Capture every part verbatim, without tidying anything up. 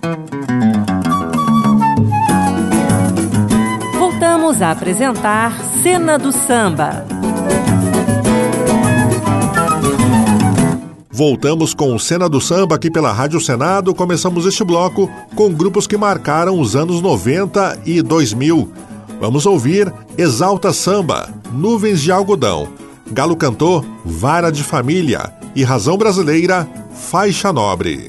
Voltamos a apresentar Cena do Samba. Voltamos com Cena do Samba aqui pela Rádio Senado. Começamos este bloco com grupos que marcaram os anos noventa e dois mil. Vamos ouvir Exalta Samba, Nuvens de Algodão, Galo Cantor, Vara de Família e Razão Brasileira, Faixa Nobre.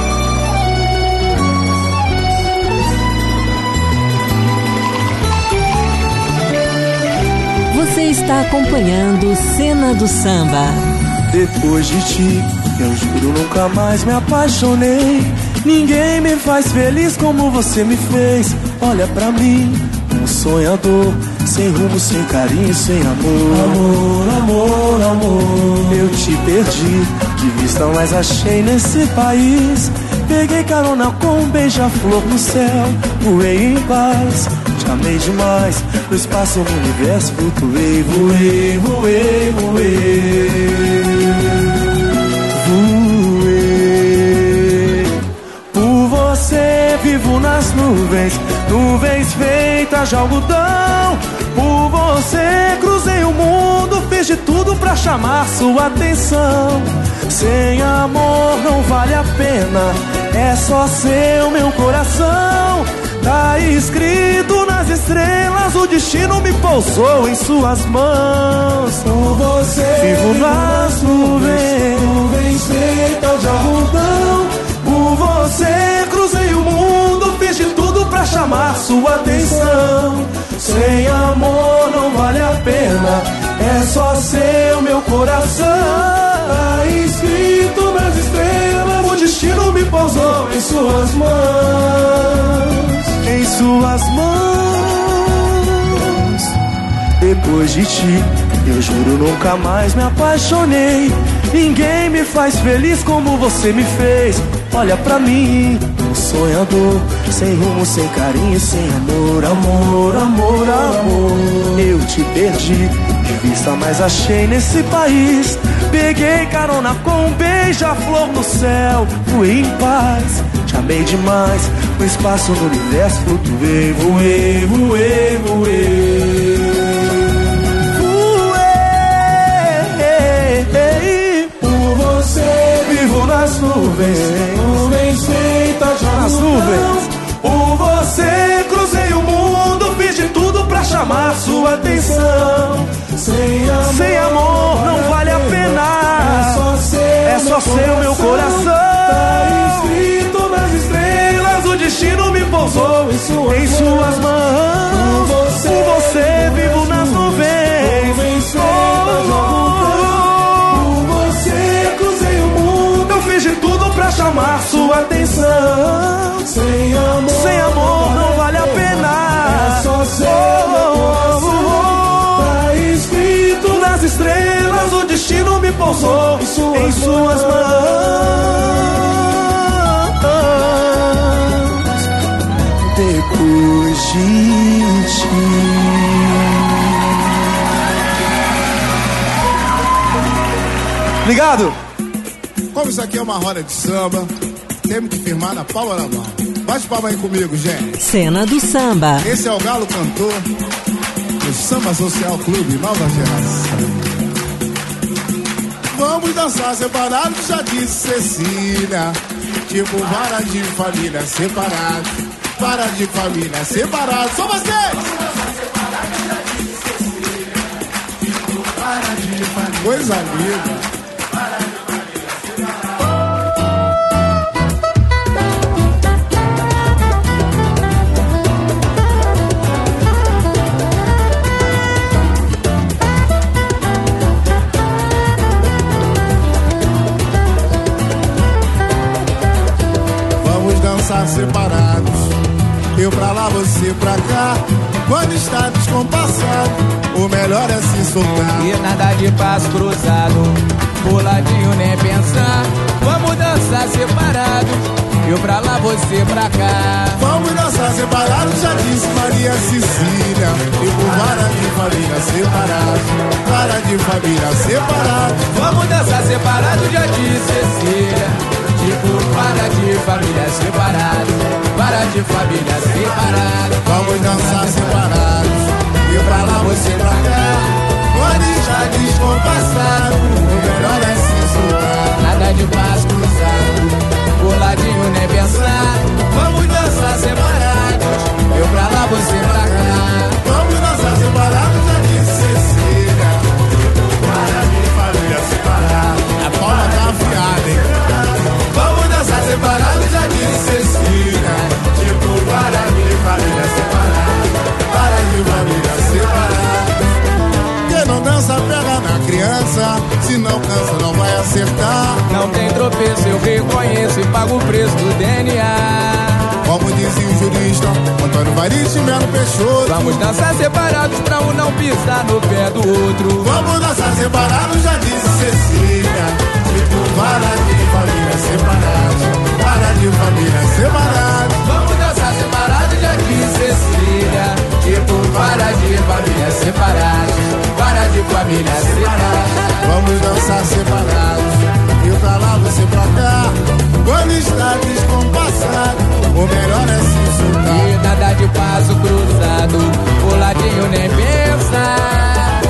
Você está acompanhando Cena do Samba. Depois de ti, eu juro nunca mais me apaixonei. Ninguém me faz feliz como você me fez. Olha pra mim, um sonhador, sem rumo, sem carinho, sem amor. Amor, amor, amor, eu te perdi, de vista mas achei nesse país. Peguei carona com um beija-flor no céu, voei em paz, te amei demais. No espaço, no universo, flutuei, voei, voei, voei. Voei. Por você vivo nas nuvens, nuvens feitas de algodão. Por você cruzei o mundo, fiz de tudo pra chamar sua atenção. Sem amor não vale a pena, é só seu meu coração. Tá escrito nas estrelas, o destino me pousou em suas mãos. Por você vivo nas nuvens, nuvens feitas de algodão. Por você cruzei o mundo, fiz de tudo pra chamar sua atenção. Sem amor não vale a pena, é só seu meu coração. Tá escrito nas estrelas, o destino me pousou em suas mãos. Em suas mãos. Depois de ti, eu juro nunca mais me apaixonei. Ninguém me faz feliz como você me fez. Olha pra mim, um sonhador, sem rumo, sem carinho, sem amor. Amor, amor, amor, eu te perdi, de vista mas achei nesse país. Peguei carona com um beija-flor no céu, fui em paz, te amei demais. No espaço, no universo, flutuei, voei, voei, voei. Voei. Por você vivo nas nuvens, nuvens feitas de algodão. Por você cruzei o mundo, fiz de tudo pra chamar sua atenção. Sem amor, sem amor não vale a pena, é só seu, é só seu meu coração. Tá escrito nas estrelas, o destino me pousou em suas, em suas mãos. Por você, por você vivo nas nuvens, nuvens oh, por você cruzei o mundo, eu fiz de tudo pra chamar sua atenção. Sem amor, sem amor não vale a pena, é só seu meu coração. Tá escrito nas estrelas, o destino me pousou em suas, em suas mãos. Depois de ti. Ligado? Como isso aqui é uma roda de samba, temos que firmar na palma da mão. Bate palma aí comigo, gente. Cena do Samba. Esse é o Galo Cantor do Samba Social Clube Nova Geração. Vamos dançar separados, já disse Cecília. Tipo vara de família separado, vara de família separado. Só vocês! Coisa linda. Separados, eu pra lá, você pra cá. Quando está descompassado, o melhor é se soltar. E nada de passo cruzado, puladinho nem pensar. Vamos dançar separados, eu pra lá, você pra cá. Vamos dançar separados, já disse Maria Cecília. E por vara de família separado, vara de família separado. Vamos dançar separados, já disse Cecília. Tipo, para de família separado. de família separado. Vamos dançar separados, e pra lá você pra cá. Quando está descompassado, o melhor é se soltar. Nada de passo cruzado, coladinho nem pensar. Vamos dançar separados, eu pra lá, você pra cá. Vamos dançar separados, já disse Cecília. Para de família separada. A palma tá afiada, hein? Vamos dançar separados, já disse Cecília. Tipo, para de família separada. Para de família separada. Quem não dança pega na criança. Se não cansa não vai acertar. Não tem tropeço, eu reconheço e pago o preço do D N A. Como dizia o jurista Antônio Varisti Melo Peixoto. Vamos dançar separados pra um não pisar no pé do outro. Vamos dançar separados, já disse Cecília. Tipo, para de família separada. Para de família separada. Vamos dançar separados, já disse Cecília. Tipo, para de família separada. Para de família separada. Vamos dançar separados, e pra lá você pra cá. Quando está descompassado, o melhor é se soltar. E nada de passo cruzado, coladinho nem pensar.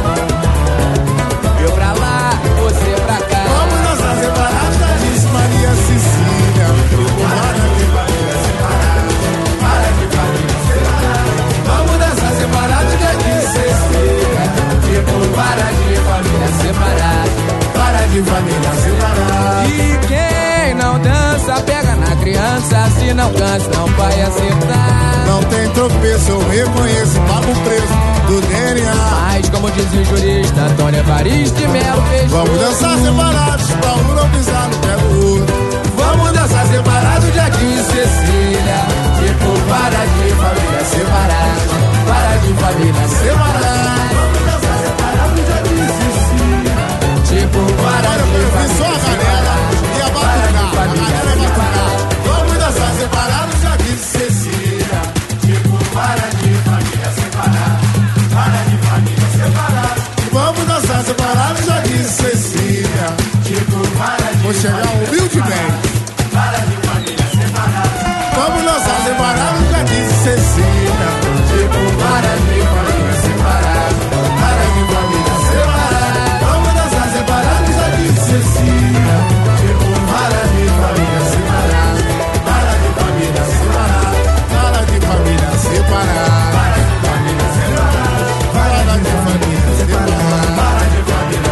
Eu pra lá, você pra cá. Vamos dançar separados, já disse Maria Cecília. Para de família separada. Para de família separada. Vamos dançar separados, já disse Cecília. Tipo, para de família separada. Para de família separada. E quem não dança pega na criança. Se não cansa não vai acertar. Não tem tropeço, eu reconheço e pago o preço do D N A. Mas como diz o jurista Antônio Varisti Melo Peixoto. Vamos dançar separados, pra um não pisar no pé do outro. Vamos dançar separados, já disse Cecília. Tipo, para de família separada. Para de família separada. Vamos dançar separados, já disse Cecília. Tipo, para Olha, de eu vi família só a galera e a batucar, a galera vai batucar. Vamos dançar separados, já disse Cecília. Tipo, para de família separada. Para de família separada. Vamos dançar separados, já disse Cecília. Tipo, para de. Vou chegar humildemente. Para de família separada. Vamos dançar separados, já disse Cecília. Tipo, para de família separada. Para de família separada. Vamos dançar separados, já disse Cecília. Tipo, para de família separada. Para de família separada. Para de família separada. Para de família separada. Para de família separada. Para de família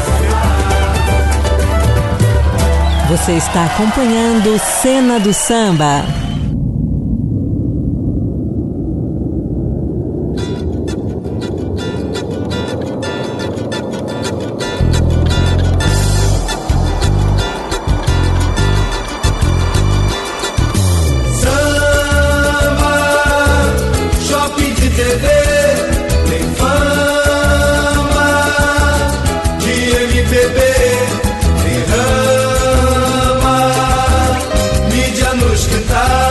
separada. Você está acompanhando Cena do Samba. Mídia nos quintais.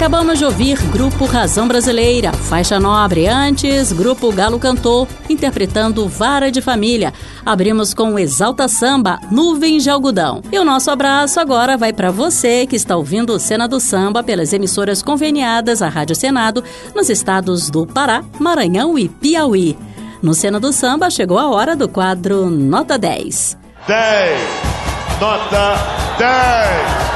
Acabamos de ouvir Grupo Razão Brasileira, faixa nobre. Antes, Grupo Galo Cantor, interpretando Vara de Família. Abrimos com Exalta Samba, Nuvens de Algodão. E o nosso abraço agora vai para você que está ouvindo Cena do Samba pelas emissoras conveniadas à Rádio Senado nos estados do Pará, Maranhão e Piauí. No Cena do Samba chegou a hora do quadro Nota dez. dez. Nota dez.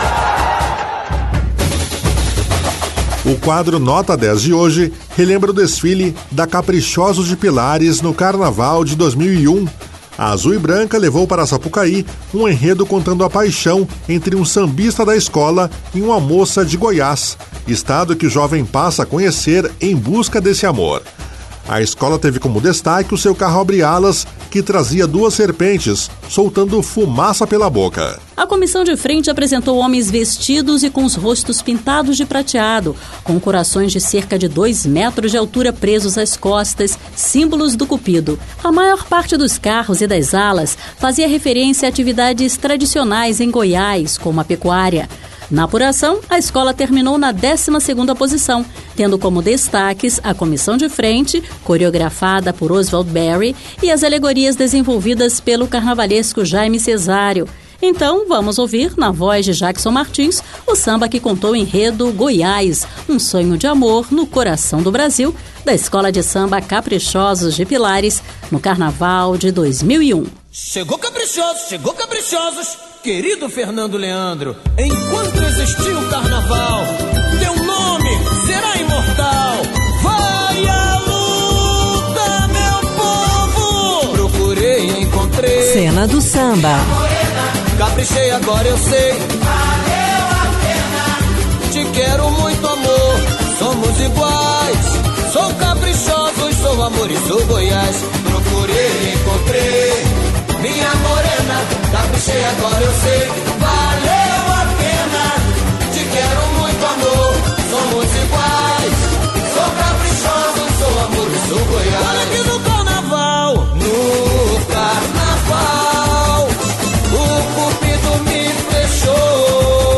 O quadro Nota dez de hoje relembra o desfile da Caprichosos de Pilares no Carnaval de dois mil e um. A Azul e Branca levou para Sapucaí um enredo contando a paixão entre um sambista da escola e uma moça de Goiás, estado que o jovem passa a conhecer em busca desse amor. A escola teve como destaque o seu carro abre-alas, que trazia duas serpentes, soltando fumaça pela boca. A comissão de frente apresentou homens vestidos e com os rostos pintados de prateado, com corações de cerca de dois metros de altura presos às costas, símbolos do Cupido. A maior parte dos carros e das alas fazia referência a atividades tradicionais em Goiás, como a pecuária. Na apuração, a escola terminou na décima segunda posição, tendo como destaques a comissão de frente, coreografada por Oswald Berry, e as alegorias desenvolvidas pelo carnavalesco Jaime Cesário. Então, vamos ouvir, na voz de Jackson Martins, o samba que contou o enredo Goiás, um sonho de amor no coração do Brasil, da Escola de Samba Caprichosos de Pilares, no Carnaval de dois mil e um. Chegou Caprichosos, chegou Caprichosos, querido Fernando Leandro. Enquanto existir o carnaval, teu nome será imortal. Vai à luta, meu povo. Procurei e encontrei. Cena do Samba. Caprichei, agora eu sei. Valeu a pena. Te quero muito, amor. Somos iguais. Sou caprichoso, sou amor e sou Goiás. Procurei e encontrei. Minha morena, caprichei, agora eu sei. Valeu a pena. Te quero muito, amor. Somos iguais. Sou caprichoso, sou amor e sou Goiás. Olha aqui no carnaval. No carnaval, o Cupido me fechou.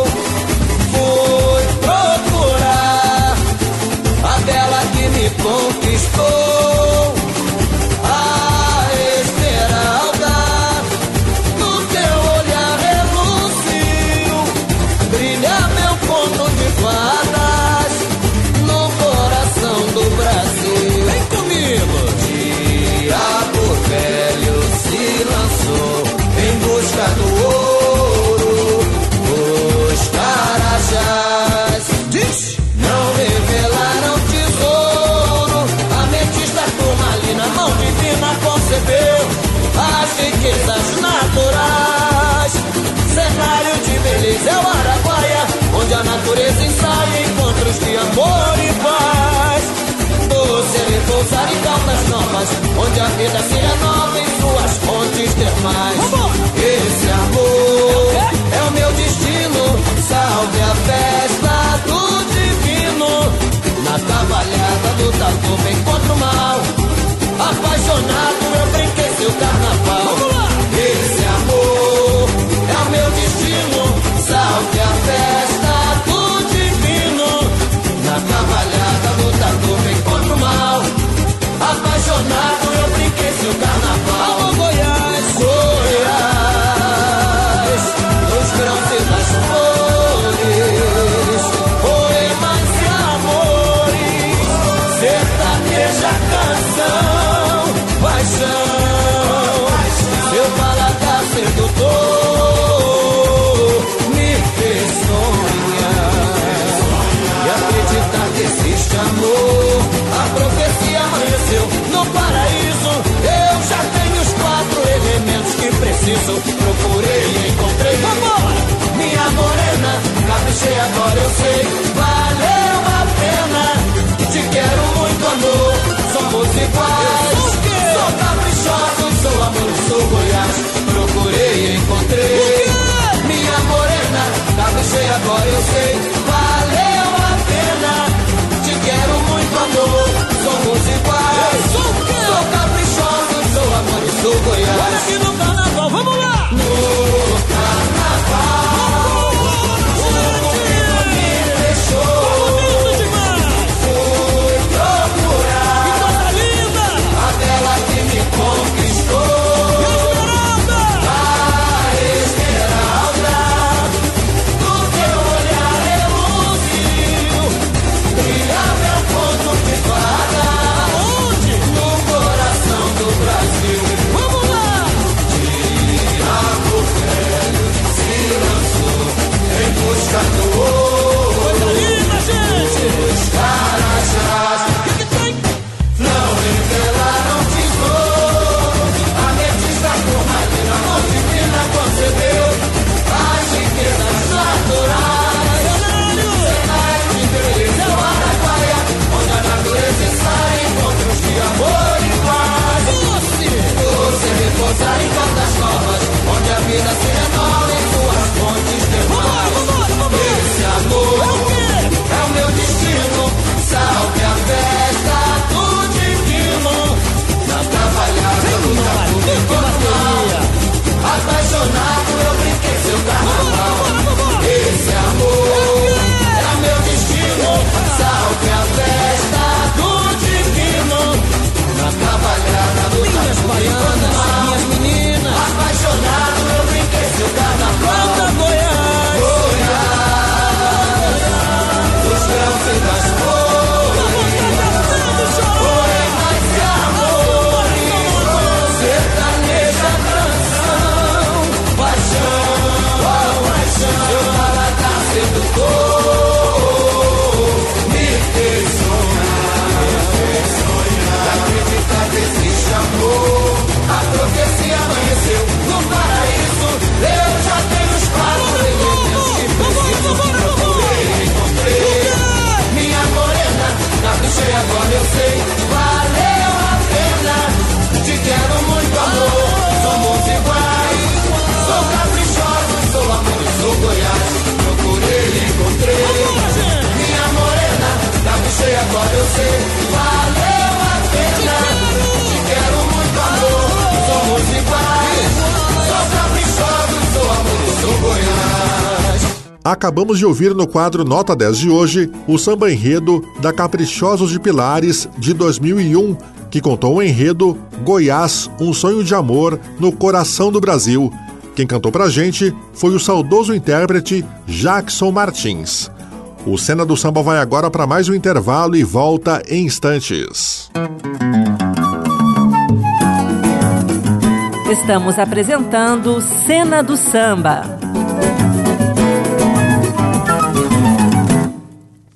Fui procurar a bela que me conquistou. As riquezas naturais, cenário de beleza é o Araguaia, onde a natureza ensaia encontros de amor e paz. Doce é repousar em calmas novas, onde a vida se renova em suas fontes termais. Esse amor é o meu destino, salve a festa do divino. Na cavalhada do tatu vem contra o mal, apaixonado eu brinquei seu carnaval. Esse amor é o meu destino, salve a festa do divino. Na cavalhada do tatu vem contra o mal, apaixonado eu brinquei seu carnaval. Alô Goiás, Goiás, dos grãos e das flores, poemas e amores, sertaneja canção, paixão, seu paladar sedutor me fez sonhar e acreditar que existe amor. A profecia amanheceu no paraíso, eu já tenho os quatro elementos que preciso. Procurei e encontrei amor, minha morena, caprichei, agora eu sei. Valeu a pena, te quero muito, amor, somos iguais. Sou caprichoso, sou amor, sou Goiás. Procurei e encontrei. Minha morena, caprichei, agora eu sei. Valeu a pena, te quero muito, amor, somos iguais. Sou caprichoso, sou amor e sou Goiás. Olha aqui no carnaval, vamos lá! No carnaval, o Cupido me fechou. Acabamos de ouvir no quadro Nota dez de hoje o samba enredo da Caprichosos de Pilares de dois mil e um, que contou o enredo Goiás, um sonho de amor no coração do Brasil. Quem cantou pra gente foi o saudoso intérprete Jackson Martins. O Cena do Samba vai agora para mais um intervalo e volta em instantes. Estamos apresentando Cena do Samba.